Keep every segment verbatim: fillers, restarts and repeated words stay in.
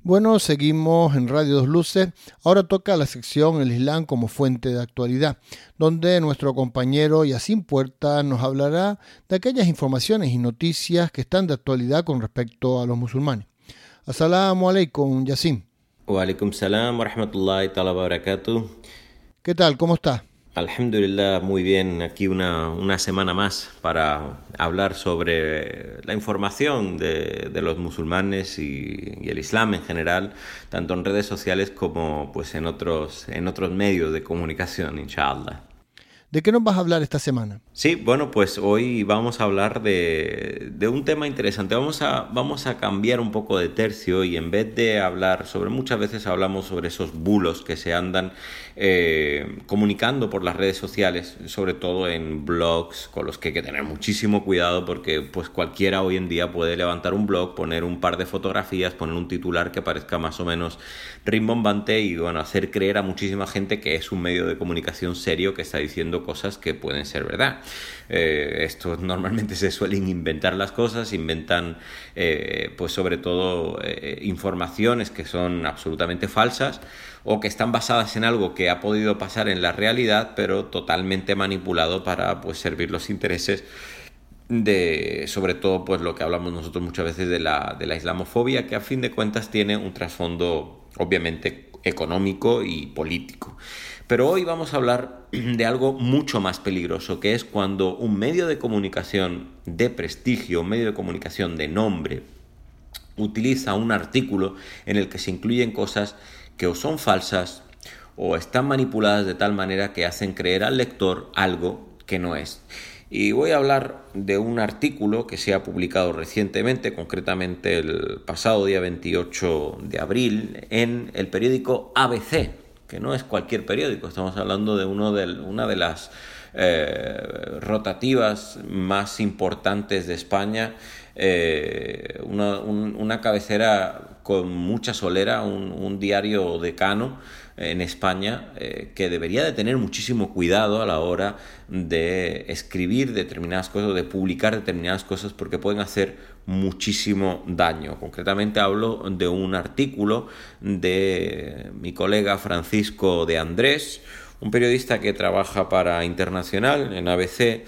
Bueno, seguimos en Radio Dos Luces. Ahora toca la sección El Islam como fuente de actualidad, donde nuestro compañero Yacine Puerta nos hablará de aquellas informaciones y noticias que están de actualidad con respecto a los musulmanes. As-salamu alaykum, Yacine. Wa alaikum salam wa rahmatullahi ta'ala wa barakatuh. ¿Qué tal? ¿Cómo está? Alhamdulillah, muy bien. Aquí una, una semana más para hablar sobre la información de, de los musulmanes y, y el Islam en general, tanto en redes sociales como pues en otros, en otros medios de comunicación, inshallah. ¿De qué nos vas a hablar esta semana? Sí, bueno, pues hoy vamos a hablar de, de un tema interesante. Vamos a, vamos a cambiar un poco de tercio y en vez de hablar sobre, muchas veces hablamos sobre esos bulos que se andan eh, comunicando por las redes sociales, sobre todo en blogs, con los que hay que tener muchísimo cuidado porque pues cualquiera hoy en día puede levantar un blog, poner un par de fotografías, poner un titular que parezca más o menos rimbombante y bueno, hacer creer a muchísima gente que es un medio de comunicación serio que está diciendo cosas que pueden ser verdad. Eh, esto normalmente se suelen inventar las cosas, inventan eh, pues sobre todo eh, informaciones que son absolutamente falsas o que están basadas en algo que ha podido pasar en la realidad pero totalmente manipulado para pues servir los intereses de, sobre todo pues lo que hablamos nosotros muchas veces de la, de la islamofobia, que a fin de cuentas tiene un trasfondo obviamente económico y político. Pero hoy vamos a hablar de algo mucho más peligroso, que es cuando un medio de comunicación de prestigio, un medio de comunicación de nombre, utiliza un artículo en el que se incluyen cosas que o son falsas o están manipuladas de tal manera que hacen creer al lector algo que no es. Y voy a hablar de un artículo que se ha publicado recientemente, concretamente el pasado día veintiocho de abril, en el periódico A B C, que no es cualquier periódico, estamos hablando de, uno de una de las eh, rotativas más importantes de España, eh, una, un, una cabecera con mucha solera, un, un diario decano en España eh, que debería de tener muchísimo cuidado a la hora de escribir determinadas cosas, de publicar determinadas cosas, porque pueden hacer muchísimo daño. Concretamente hablo de un artículo de mi colega Francisco de Andrés, un periodista que trabaja para Internacional en A B C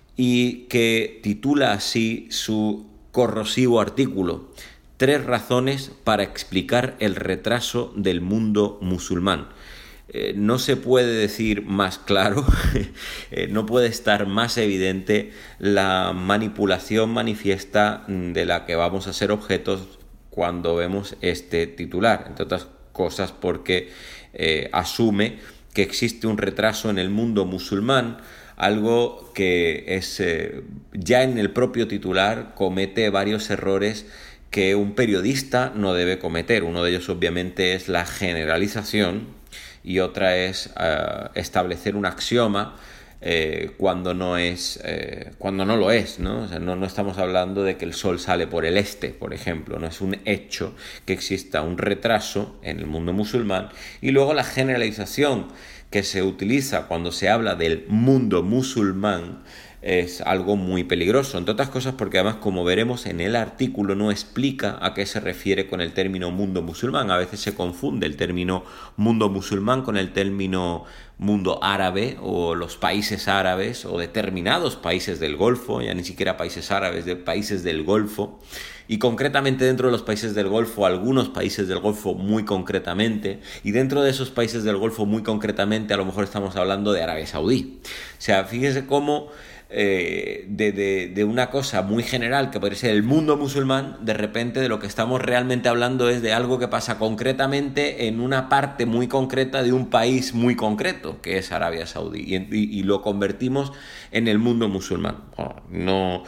y que titula así su corrosivo artículo: Tres razones para explicar el retraso del mundo musulmán. Eh, no se puede decir más claro, eh, no puede estar más evidente la manipulación manifiesta de la que vamos a ser objetos cuando vemos este titular, entre otras cosas porque eh, asume que existe un retraso en el mundo musulmán, algo que es eh, ya en el propio titular comete varios errores que un periodista no debe cometer. Uno de ellos obviamente es la generalización y otra es uh, establecer un axioma eh, cuando no es eh, cuando no lo es, ¿no? O sea, no, no estamos hablando de que el sol sale por el este, por ejemplo. No es un hecho que exista un retraso en el mundo musulmán. Y luego la generalización que se utiliza cuando se habla del mundo musulmán es algo muy peligroso, entre otras cosas porque además, como veremos en el artículo, no explica a qué se refiere con el término mundo musulmán. A veces se confunde el término mundo musulmán con el término mundo árabe o los países árabes o determinados países del Golfo, ya ni siquiera países árabes, de países del Golfo. Y concretamente dentro de los países del Golfo, algunos países del Golfo muy concretamente, y dentro de esos países del Golfo muy concretamente a lo mejor estamos hablando de Arabia Saudí. O sea, fíjese cómo eh, de, de, de una cosa muy general que podría ser el mundo musulmán, de repente de lo que estamos realmente hablando es de algo que pasa concretamente en una parte muy concreta de un país muy concreto, que es Arabia Saudí, y, y, y lo convertimos en el mundo musulmán. Oh, no...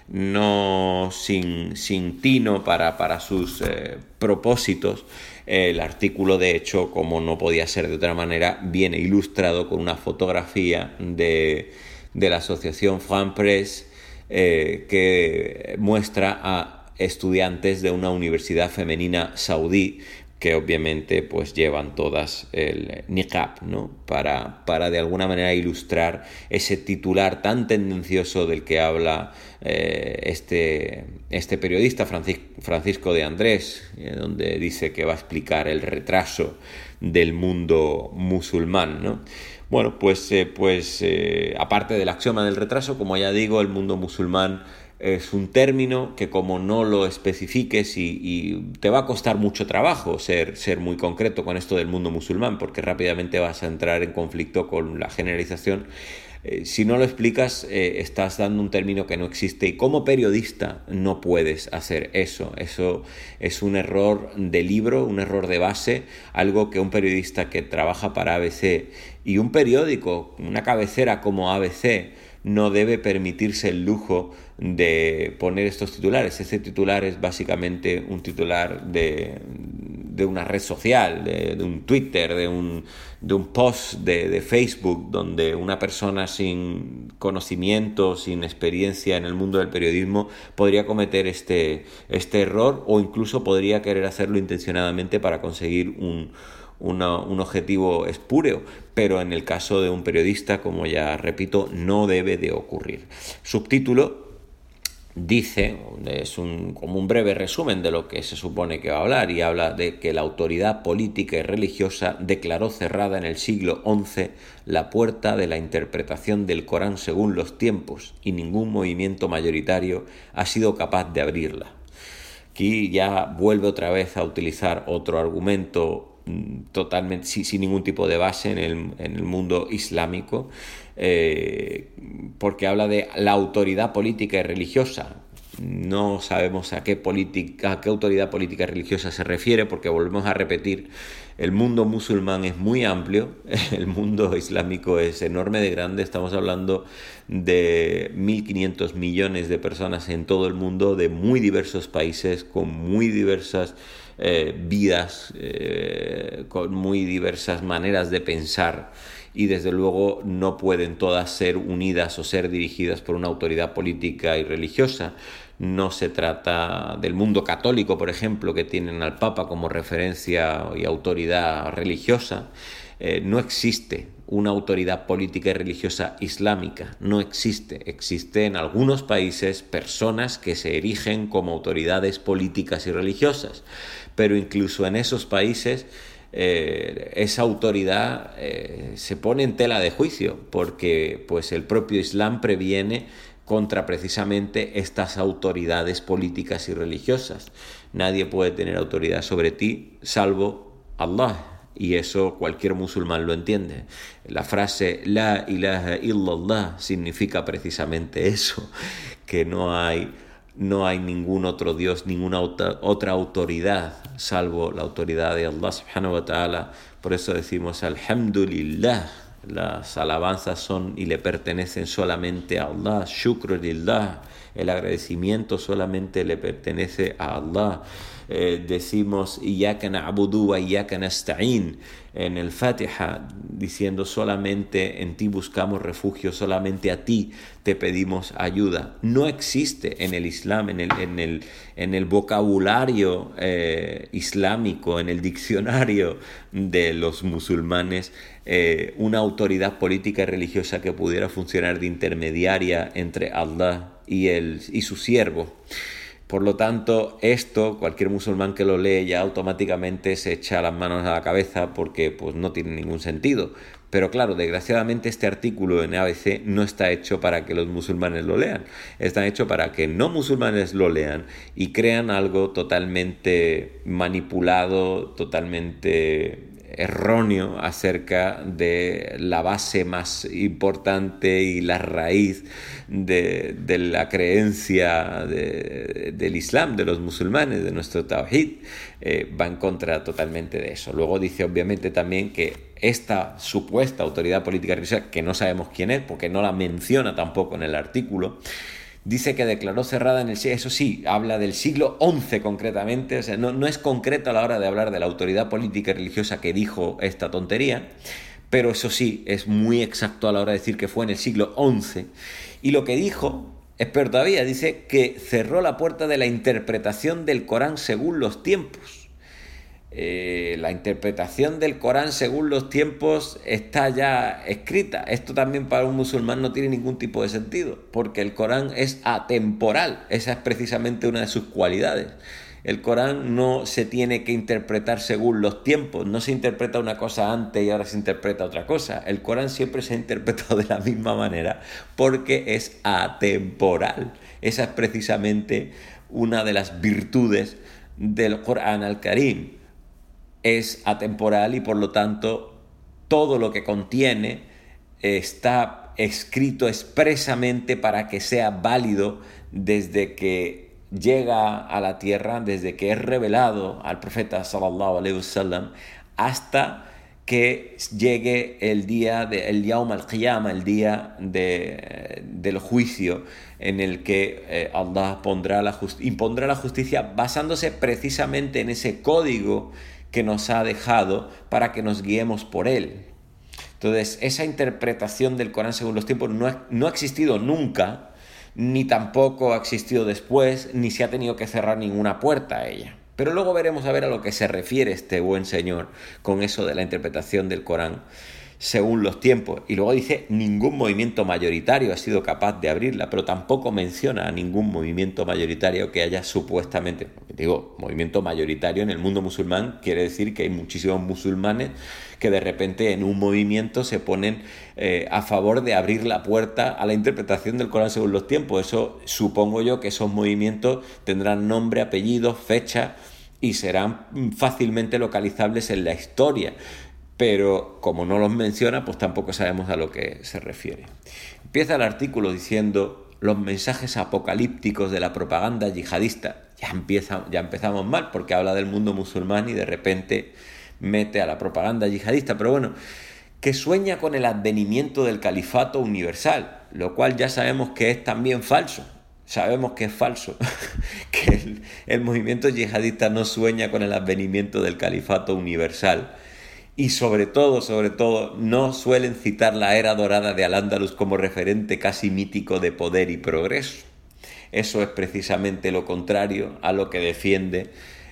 no sin, sin tino para, para sus eh, propósitos. El artículo, de hecho, como no podía ser de otra manera, viene ilustrado con una fotografía de, de la asociación France eh, que muestra a estudiantes de una universidad femenina saudí que obviamente pues llevan todas el niqab, ¿no? Para, para de alguna manera ilustrar ese titular tan tendencioso del que habla eh, este, este periodista Francis, Francisco de Andrés, eh, donde dice que va a explicar el retraso del mundo musulmán, ¿no? Bueno, pues, eh, pues eh, aparte del axioma del retraso, como ya digo, el mundo musulmán es un término que como no lo especifiques y, y te va a costar mucho trabajo ser, ser muy concreto con esto del mundo musulmán, porque rápidamente vas a entrar en conflicto con la generalización. Eh, si no lo explicas, eh, estás dando un término que no existe, y como periodista no puedes hacer eso. Eso es un error de libro, un error de base, algo que un periodista que trabaja para A B C y un periódico, una cabecera como A B C, no debe permitirse el lujo de poner estos titulares. Ese titular es básicamente un titular de, de una red social, de, de un Twitter, de un, de un post de, de Facebook, donde una persona sin conocimiento, sin experiencia en el mundo del periodismo podría cometer este, este error, o incluso podría querer hacerlo intencionadamente para conseguir un Una, un objetivo espúreo, pero en el caso de un periodista, como ya repito, no debe de ocurrir. Subtítulo dice, es un, como un breve resumen de lo que se supone que va a hablar, y habla de que la autoridad política y religiosa declaró cerrada en el siglo once la puerta de la interpretación del Corán según los tiempos, y ningún movimiento mayoritario ha sido capaz de abrirla. Aquí ya vuelve otra vez a utilizar otro argumento totalmente sin, sin ningún tipo de base en el, en el mundo islámico, eh, porque habla de la autoridad política y religiosa. No sabemos a qué, política, a qué autoridad política y religiosa se refiere, porque volvemos a repetir, el mundo musulmán es muy amplio, el mundo islámico es enorme de grande, estamos hablando de mil quinientos millones de personas en todo el mundo, de muy diversos países, con muy diversas eh, vidas, eh, con muy diversas maneras de pensar, y desde luego no pueden todas ser unidas o ser dirigidas por una autoridad política y religiosa. No se trata del mundo católico, por ejemplo, que tienen al Papa como referencia y autoridad religiosa. Eh, no existe una autoridad política y religiosa islámica, no existe. Existe en algunos países personas que se erigen como autoridades políticas y religiosas, pero incluso en esos países Eh, esa autoridad eh, se pone en tela de juicio, porque pues el propio Islam previene contra precisamente estas autoridades políticas y religiosas. Nadie puede tener autoridad sobre ti salvo Allah, y eso cualquier musulmán lo entiende. La frase La ilaha illallah significa precisamente eso, que no hay No hay ningún otro Dios, ninguna otra autoridad salvo la autoridad de Allah subhanahu wa ta'ala. Por eso decimos Alhamdulillah, las alabanzas son y le pertenecen solamente a Allah. Shukru lillah, el agradecimiento solamente le pertenece a Allah. Eh, decimos Iyyaka na'budu wa iyyaka nasta'in en el Fatiha, diciendo solamente en ti buscamos refugio, solamente a ti te pedimos ayuda. No existe en el Islam, en el, en el, en el vocabulario eh, islámico, en el diccionario de los musulmanes, eh, una autoridad política y religiosa que pudiera funcionar de intermediaria entre Allah y, el, y su siervo. Por lo tanto, esto, cualquier musulmán que lo lee ya automáticamente se echa las manos a la cabeza, porque pues no tiene ningún sentido. Pero claro, desgraciadamente este artículo en A B C no está hecho para que los musulmanes lo lean. Está hecho para que no musulmanes lo lean y crean algo totalmente manipulado, totalmente erróneo acerca de la base más importante y la raíz de, de la creencia de, del Islam, de los musulmanes, de nuestro Tawhid. Eh, va en contra totalmente de eso. Luego dice obviamente también que esta supuesta autoridad política religiosa, que no sabemos quién es porque no la menciona tampoco en el artículo, dice que declaró cerrada en el siglo, eso sí, habla del siglo once concretamente, o sea, no, no es concreto a la hora de hablar de la autoridad política y religiosa que dijo esta tontería, pero eso sí, es muy exacto a la hora de decir que fue en el siglo once. Y lo que dijo es peor todavía, dice que cerró la puerta de la interpretación del Corán según los tiempos. eh, la interpretación del Corán según los tiempos está ya escrita. Esto también para un musulmán no tiene ningún tipo de sentido, porque el Corán es atemporal. Esa es precisamente una de sus cualidades. El Corán no se tiene que interpretar según los tiempos, no se interpreta una cosa antes y ahora se interpreta otra cosa. El Corán siempre se ha interpretado de la misma manera porque es atemporal. Esa es precisamente una de las virtudes del Corán al-Karim. Es atemporal y por lo tanto todo lo que contiene está escrito expresamente para que sea válido desde que llega a la tierra, desde que es revelado al profeta sallallahu alaihi wasallam hasta que llegue el día de el Yawm al-Qiyamah, el día de, del juicio, en el que eh, Allah pondrá la just- impondrá la justicia basándose precisamente en ese código que nos ha dejado para que nos guiemos por él. Entonces, esa interpretación del Corán según los tiempos no ha, no ha existido nunca, ni tampoco ha existido después, ni se ha tenido que cerrar ninguna puerta a ella. Pero luego veremos a ver a lo que se refiere este buen señor con eso de la interpretación del Corán según los tiempos. Y luego dice, ningún movimiento mayoritario ha sido capaz de abrirla, pero tampoco menciona a ningún movimiento mayoritario que haya supuestamente, digo, movimiento mayoritario en el mundo musulmán quiere decir que hay muchísimos musulmanes que de repente en un movimiento se ponen eh, a favor de abrir la puerta a la interpretación del Corán según los tiempos. Eso supongo yo que esos movimientos tendrán nombre, apellido, fecha y serán fácilmente localizables en la historia. Pero como no los menciona, pues tampoco sabemos a lo que se refiere. Empieza el artículo diciendo los mensajes apocalípticos de la propaganda yihadista. Ya, empieza, ya empezamos mal porque habla del mundo musulmán y de repente mete a la propaganda yihadista. Pero bueno, que sueña con el advenimiento del califato universal, lo cual ya sabemos que es también falso. Sabemos que es falso, que el, el movimiento yihadista no sueña con el advenimiento del califato universal. Y sobre todo, sobre todo, no suelen citar la era dorada de Al-Ándalus como referente casi mítico de poder y progreso. Eso es precisamente lo contrario a lo que defiende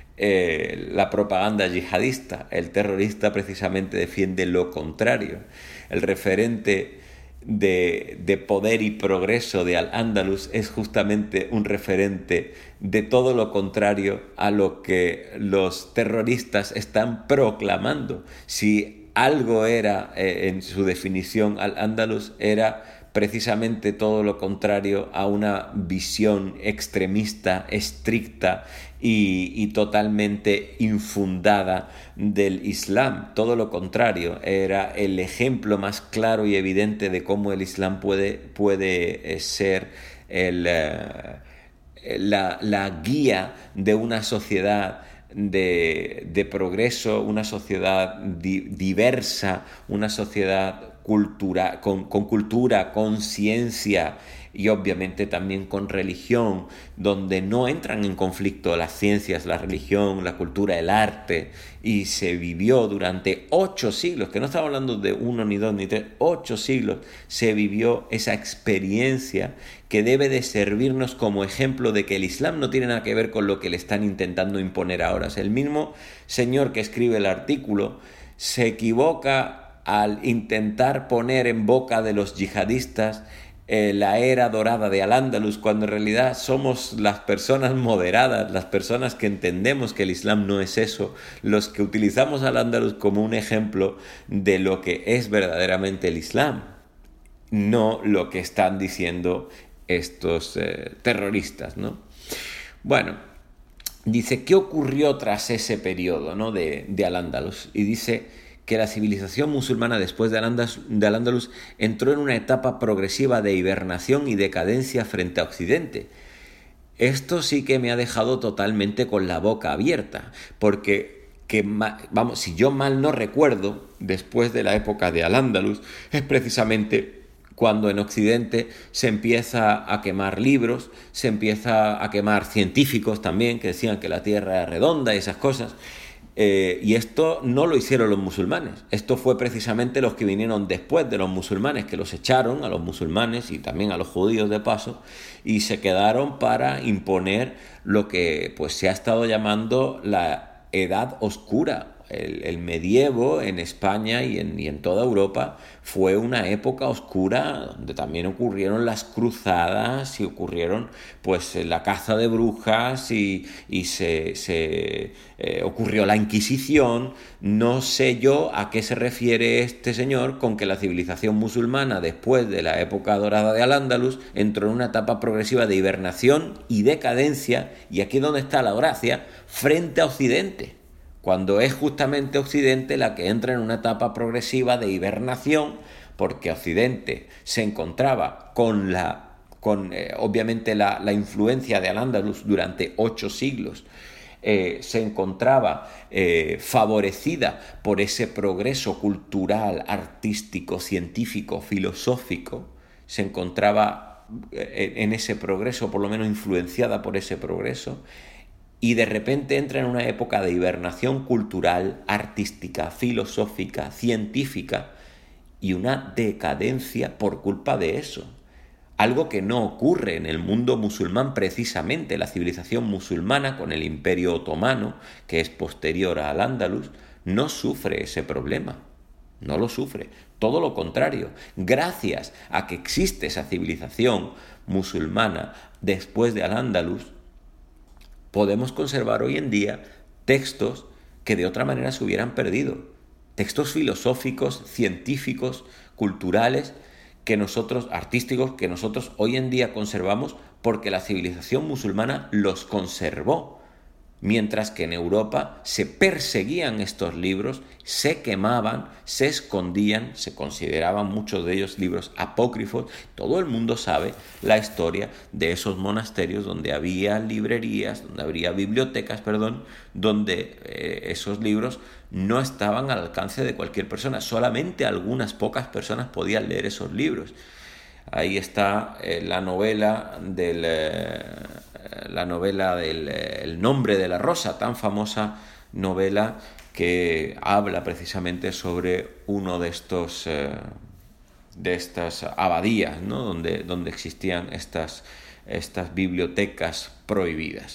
eh, la propaganda yihadista. El terrorista precisamente defiende lo contrario. El referente de, de poder y progreso de Al-Ándalus es justamente un referente de todo lo contrario a lo que los terroristas están proclamando. Si algo era, eh, en su definición, Al-Ándalus, era precisamente todo lo contrario a una visión extremista, estricta y, y totalmente infundada del Islam. Todo lo contrario, era el ejemplo más claro y evidente de cómo el Islam puede, puede ser el... Uh, La, la guía de una sociedad de, de progreso, una sociedad di, diversa, una sociedad cultura, con, con cultura, con ciencia y obviamente también con religión, donde no entran en conflicto las ciencias, la religión, la cultura, el arte, y se vivió durante ocho siglos, que no estamos hablando de uno, ni dos, ni tres, ocho siglos, se vivió esa experiencia que debe de servirnos como ejemplo de que el Islam no tiene nada que ver con lo que le están intentando imponer ahora. El mismo señor que escribe el artículo se equivoca al intentar poner en boca de los yihadistas eh, la era dorada de Al-Ándalus, cuando en realidad somos las personas moderadas, las personas que entendemos que el Islam no es eso, los que utilizamos Al-Ándalus como un ejemplo de lo que es verdaderamente el Islam, no lo que están diciendo estos eh, terroristas, ¿no? Bueno, dice, ¿qué ocurrió tras ese periodo, ¿no? de, de Al-Ándalus? Y dice que la civilización musulmana después de Al-Ándalus, de Al-Ándalus entró en una etapa progresiva de hibernación y decadencia frente a Occidente. Esto sí que me ha dejado totalmente con la boca abierta, porque, que, vamos, si yo mal no recuerdo, después de la época de Al-Ándalus, es precisamente cuando en Occidente se empieza a quemar libros, se empieza a quemar científicos también, que decían que la Tierra era redonda y esas cosas. Eh, y esto no lo hicieron los musulmanes. Esto fue precisamente los que vinieron después de los musulmanes, que los echaron a los musulmanes y también a los judíos de paso, y se quedaron para imponer lo que pues se ha estado llamando la edad oscura. El, el medievo en España y en, y en toda Europa fue una época oscura donde también ocurrieron las cruzadas y ocurrieron pues la caza de brujas y, y se, se eh, ocurrió la Inquisición. No sé yo a qué se refiere este señor con que la civilización musulmana después de la época dorada de Al-Ándalus entró en una etapa progresiva de hibernación y decadencia, y aquí es donde está la gracia, frente a Occidente, cuando es justamente Occidente la que entra en una etapa progresiva de hibernación, porque Occidente se encontraba con, la, con eh, obviamente la, la influencia de Al-Ándalus durante ocho siglos, eh, se encontraba eh, favorecida por ese progreso cultural, artístico, científico, filosófico, se encontraba eh, en ese progreso, por lo menos influenciada por ese progreso, y de repente entra en una época de hibernación cultural, artística, filosófica, científica y una decadencia por culpa de eso. Algo que no ocurre en el mundo musulmán precisamente. La civilización musulmana con el Imperio Otomano, que es posterior a Al-Ándalus, no sufre ese problema. No lo sufre. Todo lo contrario. Gracias a que existe esa civilización musulmana después de Al-Ándalus, podemos conservar hoy en día textos que de otra manera se hubieran perdido. Textos filosóficos, científicos, culturales, que nosotros, artísticos, que nosotros hoy en día conservamos porque la civilización musulmana los conservó. Mientras que en Europa se perseguían estos libros, se quemaban, se escondían, se consideraban muchos de ellos libros apócrifos. Todo el mundo sabe la historia de esos monasterios donde había librerías, donde había bibliotecas, perdón, donde eh, esos libros no estaban al alcance de cualquier persona. Solamente algunas pocas personas podían leer esos libros. Ahí está eh, la novela del... Eh, la novela del El nombre de la rosa, tan famosa novela que habla precisamente sobre uno de estos eh, de estas abadías, ¿no? donde, donde existían estas, estas bibliotecas prohibidas.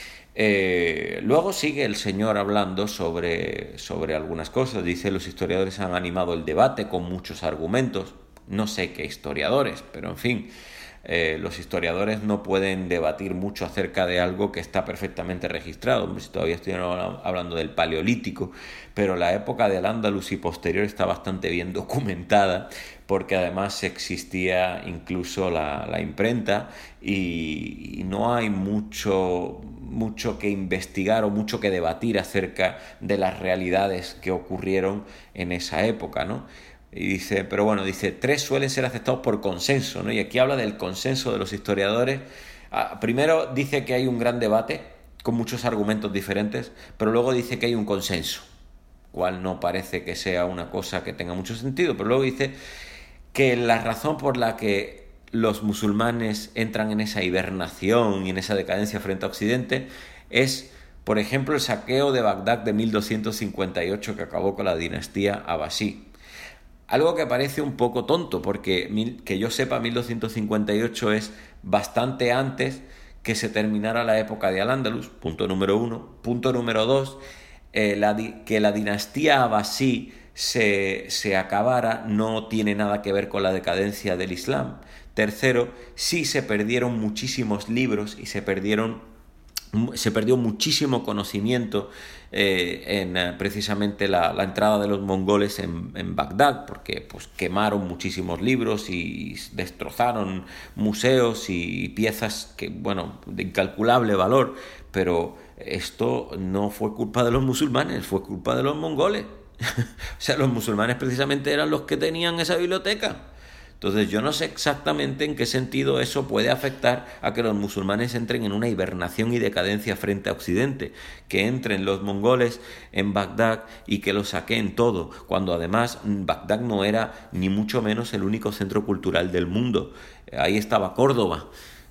Eh, luego sigue el señor hablando sobre, sobre algunas cosas. Dice: los historiadores han animado el debate con muchos argumentos. No sé qué historiadores, pero en fin, Eh, los historiadores no pueden debatir mucho acerca de algo que está perfectamente registrado. Si todavía estoy hablando del Paleolítico, pero la época del Al-Ándalus y posterior está bastante bien documentada, porque además existía incluso la, la imprenta y, y no hay mucho, mucho que investigar o mucho que debatir acerca de las realidades que ocurrieron en esa época, ¿no? Y dice, pero bueno, dice, tres suelen ser aceptados por consenso, ¿no? Y aquí habla del consenso de los historiadores. Ah, primero dice que hay un gran debate con muchos argumentos diferentes, pero luego dice que hay un consenso, cual no parece que sea una cosa que tenga mucho sentido, pero luego dice que la razón por la que los musulmanes entran en esa hibernación y en esa decadencia frente a Occidente es, por ejemplo, el saqueo de Bagdad de mil doscientos cincuenta y ocho que acabó con la dinastía abasí. Algo que parece un poco tonto, porque que yo sepa, mil doscientos cincuenta y ocho es bastante antes que se terminara la época de Al-Ándalus, punto número uno. Punto número dos, eh, la, que la dinastía abasí se, se acabara no tiene nada que ver con la decadencia del Islam. Tercero, sí se perdieron muchísimos libros y se perdieron se perdió muchísimo conocimiento eh, en eh, precisamente la, la entrada de los mongoles en, en Bagdad, porque pues quemaron muchísimos libros y destrozaron museos y piezas que, bueno, de incalculable valor, pero esto no fue culpa de los musulmanes, fue culpa de los mongoles. O sea, los musulmanes precisamente eran los que tenían esa biblioteca. Entonces yo no sé exactamente en qué sentido eso puede afectar a que los musulmanes entren en una hibernación y decadencia frente a Occidente, que entren los mongoles en Bagdad y que lo saqueen todo, cuando además Bagdad no era ni mucho menos el único centro cultural del mundo. Ahí estaba Córdoba.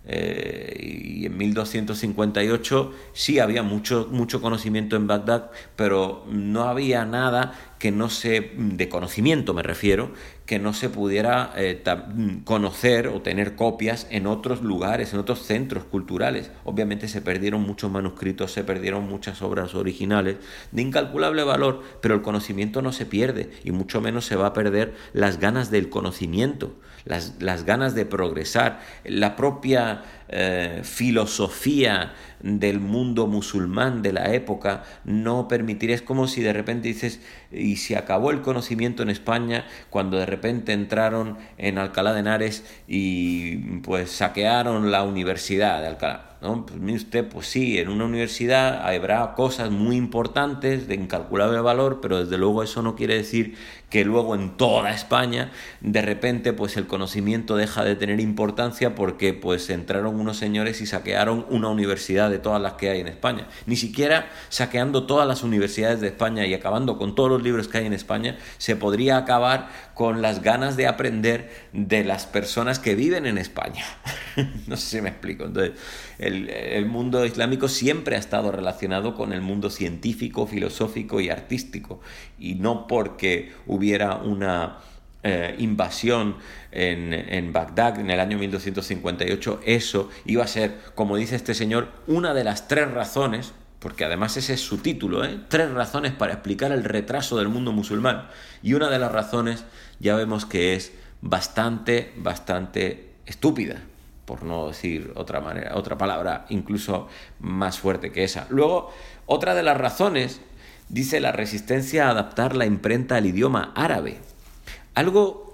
Eh, y en mil doscientos cincuenta y ocho sí había mucho, mucho conocimiento en Bagdad, pero no había nada que no se, de conocimiento me refiero, que no se pudiera eh, conocer o tener copias en otros lugares, en otros centros culturales. Obviamente se perdieron muchos manuscritos, se perdieron muchas obras originales de incalculable valor, pero el conocimiento no se pierde y mucho menos se va a perder las ganas del conocimiento, las, las ganas de progresar, la propia eh, filosofía del mundo musulmán de la época no permitiría. Es como si de repente dices, y se acabó el conocimiento en España cuando de repente entraron en Alcalá de Henares y pues saquearon la Universidad de Alcalá, ¿no? Pues mire usted, pues sí, en una universidad habrá cosas muy importantes de incalculable valor, pero desde luego eso no quiere decir que luego en toda España de repente pues el conocimiento deja de tener importancia porque pues entraron unos señores y saquearon una universidad de todas las que hay en España. Ni siquiera saqueando todas las universidades de España y acabando con todos los libros que hay en España se podría acabar con las ganas de aprender de las personas que viven en España. No sé si me explico. Entonces, el, el mundo islámico siempre ha estado relacionado con el mundo científico, filosófico y artístico, y no porque hubiera una eh, invasión en, en Bagdad en el año mil doscientos cincuenta y ocho, eso iba a ser, como dice este señor, una de las tres razones, porque además ese es su título, ¿eh? Tres razones para explicar el retraso del mundo musulmán, y una de las razones ya vemos que es bastante, bastante estúpida, por no decir otra manera, otra palabra incluso más fuerte que esa. Luego, otra de las razones, dice la resistencia a adaptar la imprenta al idioma árabe. Algo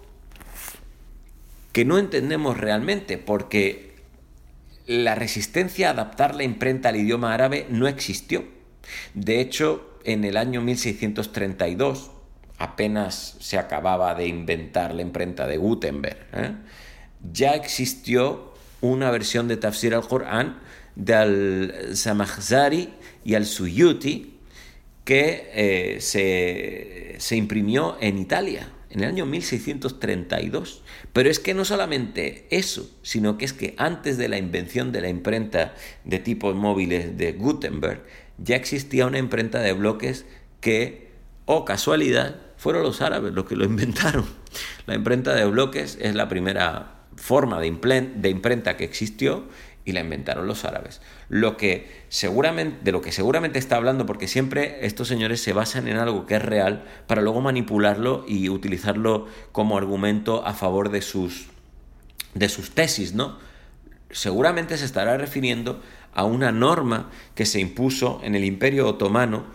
que no entendemos realmente, porque la resistencia a adaptar la imprenta al idioma árabe no existió. De hecho, en el año mil seiscientos treinta y dos, apenas se acababa de inventar la imprenta de Gutenberg, ¿eh? ya existió una versión de Tafsir al-Qur'an de al-Zamakhshari y al-Suyuti que eh, se, se imprimió en Italia en el año mil seiscientos treinta y dos. Pero es que no solamente eso, sino que es que antes de la invención de la imprenta de tipos móviles de Gutenberg, ya existía una imprenta de bloques que, oh casualidad, fueron los árabes los que lo inventaron. La imprenta de bloques es la primera forma de imprenta que existió y la inventaron los árabes. Lo que seguramente, de lo que seguramente está hablando, porque siempre estos señores se basan en algo que es real para luego manipularlo y utilizarlo como argumento a favor de sus, de sus tesis, ¿no? Seguramente se estará refiriendo a una norma que se impuso en el Imperio Otomano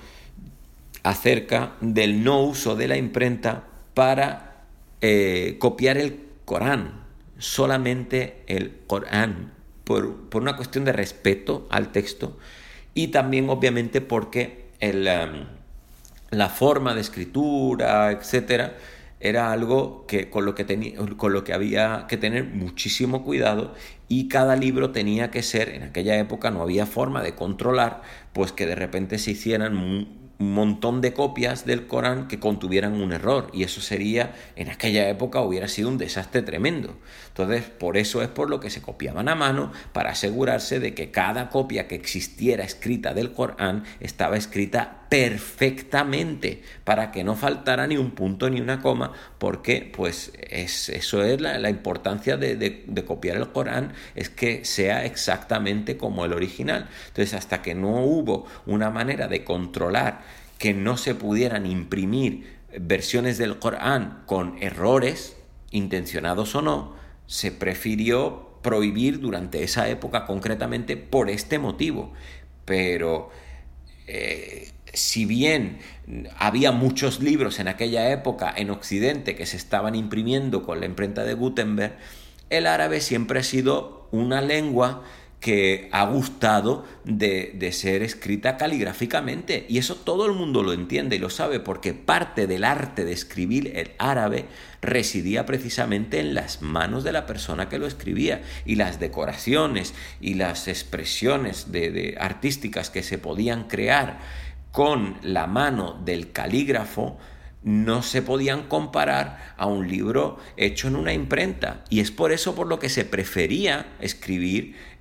acerca del no uso de la imprenta para eh, copiar el Corán, solamente el Corán, por, por una cuestión de respeto al texto y también obviamente porque el, um, la forma de escritura, etcétera, era algo que con lo que tenía, con lo que había que tener muchísimo cuidado, y cada libro tenía que ser, en aquella época no había forma de controlar, pues que de repente se hicieran un montón de copias del Corán que contuvieran un error, y eso sería, en aquella época hubiera sido un desastre tremendo. Entonces, por eso es por lo que se copiaban a mano, para asegurarse de que cada copia que existiera escrita del Corán estaba escrita perfectamente, para que no faltara ni un punto ni una coma, porque pues es, eso es la, la importancia de, de, de copiar el Corán, es que sea exactamente como el original. Entonces, hasta que no hubo una manera de controlar que no se pudieran imprimir versiones del Corán con errores, intencionados o no, se prefirió prohibir durante esa época concretamente por este motivo. Pero eh, si bien había muchos libros en aquella época en Occidente que se estaban imprimiendo con la imprenta de Gutenberg, el árabe siempre ha sido una lengua que ha gustado de, de ser escrita caligráficamente, y eso todo el mundo lo entiende y lo sabe, porque parte del arte de escribir el árabe residía precisamente en las manos de la persona que lo escribía, y las decoraciones y las expresiones de, de artísticas que se podían crear con la mano del calígrafo no se podían comparar a un libro hecho en una imprenta, y es por eso por lo que se prefería escribir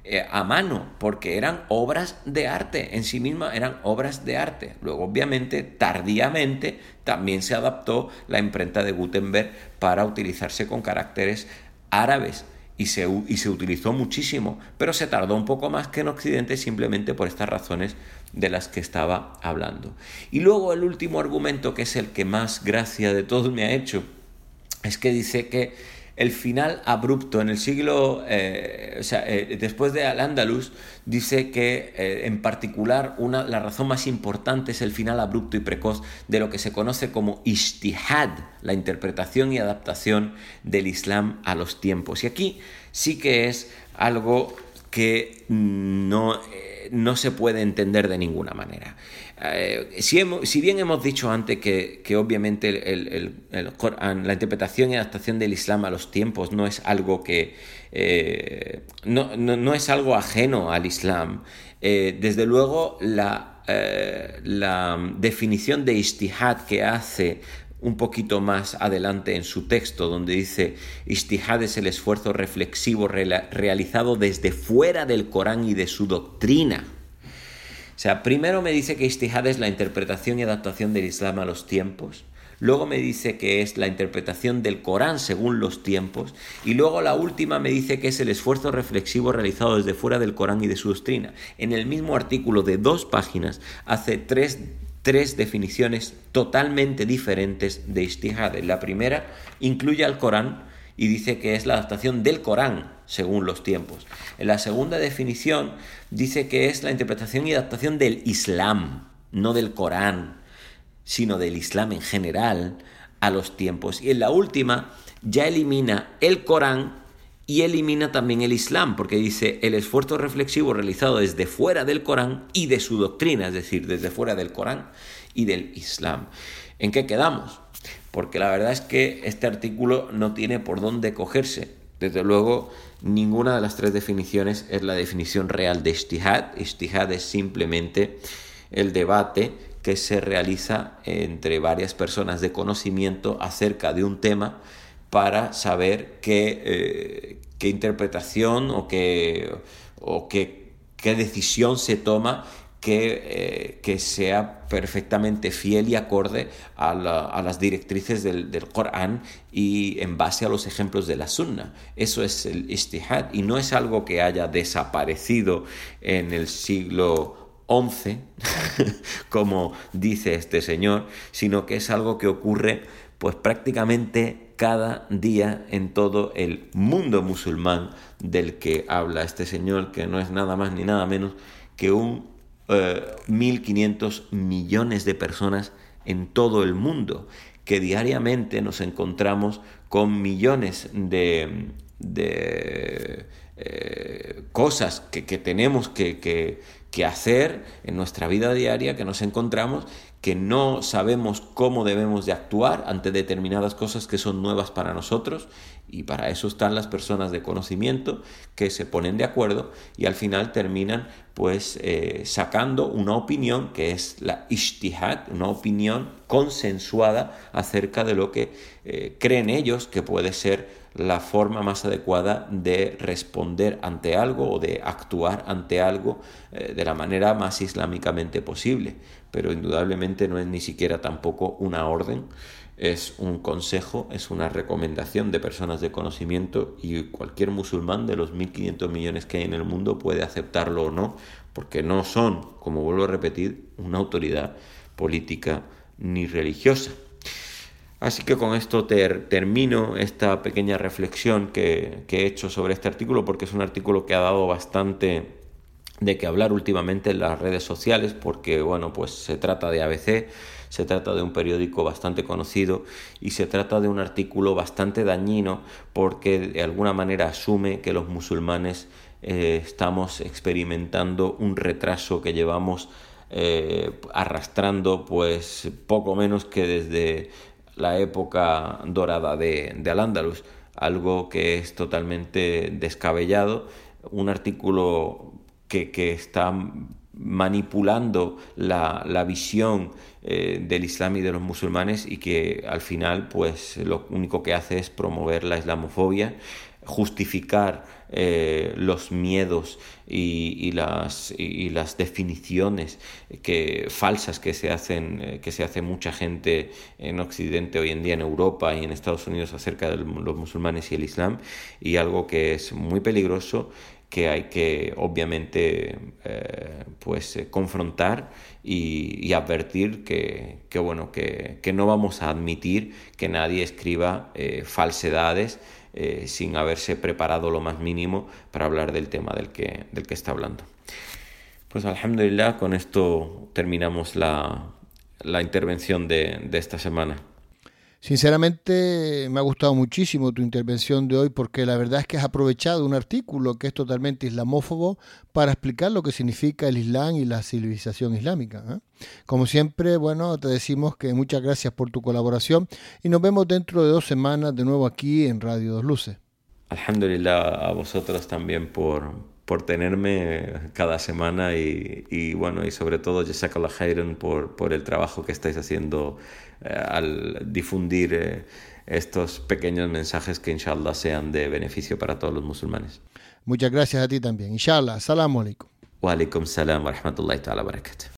eh, a mano, porque eran obras de arte, en sí mismas eran obras de arte. Luego, obviamente, tardíamente, también se adaptó la imprenta de Gutenberg para utilizarse con caracteres árabes. Y se, y se utilizó muchísimo, pero se tardó un poco más que en Occidente simplemente por estas razones de las que estaba hablando. Y luego el último argumento, que es el que más gracia de todos me ha hecho, es que dice que el final abrupto en el siglo, eh, o sea, eh, después de Al-Ándalus, dice que eh, en particular una, la razón más importante es el final abrupto y precoz de lo que se conoce como ijtihad, la interpretación y adaptación del Islam a los tiempos. Y aquí sí que es algo que no, eh, no se puede entender de ninguna manera. Eh, si, hemos, si bien hemos dicho antes que, que obviamente el, el, el Corán, la interpretación y adaptación del Islam a los tiempos no es algo que eh, no, no, no es algo ajeno al Islam, eh, desde luego la, eh, la definición de ijtihad que hace un poquito más adelante en su texto, donde dice: ijtihad es el esfuerzo reflexivo re- realizado desde fuera del Corán y de su doctrina. O sea, primero me dice que ijtihad es la interpretación y adaptación del Islam a los tiempos, luego me dice que es la interpretación del Corán según los tiempos, y luego la última me dice que es el esfuerzo reflexivo realizado desde fuera del Corán y de su doctrina. En el mismo artículo de dos páginas hace tres, tres definiciones totalmente diferentes de ijtihad. La primera incluye al Corán y dice que es la adaptación del Corán según los tiempos. En la segunda definición dice que es la interpretación y adaptación del Islam, no del Corán, sino del Islam en general a los tiempos. Y en la última ya elimina el Corán y elimina también el Islam, porque dice el esfuerzo reflexivo realizado desde fuera del Corán y de su doctrina, es decir, desde fuera del Corán y del Islam. ¿En qué quedamos? Porque la verdad es que este artículo no tiene por dónde cogerse. Desde luego, ninguna de las tres definiciones es la definición real de ijtihad. Ijtihad es simplemente el debate que se realiza entre varias personas de conocimiento acerca de un tema para saber qué, eh, qué interpretación o, qué, o qué, qué decisión se toma que, eh, que sea perfectamente fiel y acorde a, la, a las directrices del, del Corán y en base a los ejemplos de la Sunna. Eso es el ijtihad, y no es algo que haya desaparecido en el siglo once, como dice este señor, sino que es algo que ocurre pues prácticamente cada día en todo el mundo musulmán del que habla este señor, que no es nada más ni nada menos que un Uh, mil quinientos millones de personas en todo el mundo, que diariamente nos encontramos con millones de, de eh, cosas que, que tenemos que, que, que hacer en nuestra vida diaria, que nos encontramos que no sabemos cómo debemos de actuar ante determinadas cosas que son nuevas para nosotros, y para eso están las personas de conocimiento que se ponen de acuerdo y al final terminan pues eh, sacando una opinión que es la ijtihad, una opinión consensuada acerca de lo que eh, creen ellos que puede ser la forma más adecuada de responder ante algo o de actuar ante algo eh, de la manera más islámicamente posible. Pero indudablemente no es ni siquiera tampoco una orden, es un consejo, es una recomendación de personas de conocimiento, y cualquier musulmán de los mil quinientos millones que hay en el mundo puede aceptarlo o no, porque no son, como vuelvo a repetir, una autoridad política ni religiosa. Así que con esto ter, termino esta pequeña reflexión que, que he hecho sobre este artículo, porque es un artículo que ha dado bastante de qué hablar últimamente en las redes sociales, porque bueno, pues se trata de A B C, se trata de un periódico bastante conocido y se trata de un artículo bastante dañino, porque de alguna manera asume que los musulmanes eh, estamos experimentando un retraso que llevamos eh, arrastrando pues poco menos que desde la época dorada de, de Al-Ándalus, algo que es totalmente descabellado, un artículo que, que está manipulando la, la visión eh, del Islam y de los musulmanes, y que al final pues lo único que hace es promover la islamofobia, justificar eh, los miedos y, y, las, y las definiciones que, falsas que se hacen, que se hace mucha gente en Occidente hoy en día, en Europa y en Estados Unidos, acerca de los musulmanes y el Islam, y algo que es muy peligroso, que hay que obviamente eh, pues eh, confrontar y, y advertir que, que, bueno, que, que no vamos a admitir que nadie escriba eh, falsedades eh, sin haberse preparado lo más mínimo para hablar del tema del que, del que está hablando. Pues alhamdulillah, con esto terminamos la, la intervención de, de esta semana. Sinceramente me ha gustado muchísimo tu intervención de hoy, porque la verdad es que has aprovechado un artículo que es totalmente islamófobo para explicar lo que significa el Islam y la civilización islámica, ¿eh? Como siempre, bueno, te decimos que muchas gracias por tu colaboración y nos vemos dentro de dos semanas de nuevo aquí en Radio Dos Luces. Alhamdulillah, a vosotros también por, por tenerme cada semana y, y bueno, y sobre todo Jazakallah Khairan por, por el trabajo que estáis haciendo eh, al difundir eh, estos pequeños mensajes que inshallah sean de beneficio para todos los musulmanes. Muchas gracias a ti también. Inshallah. Assalamu alaikum. Wa alaikum salam wa rahmatullahi ta'ala wa barakatuh.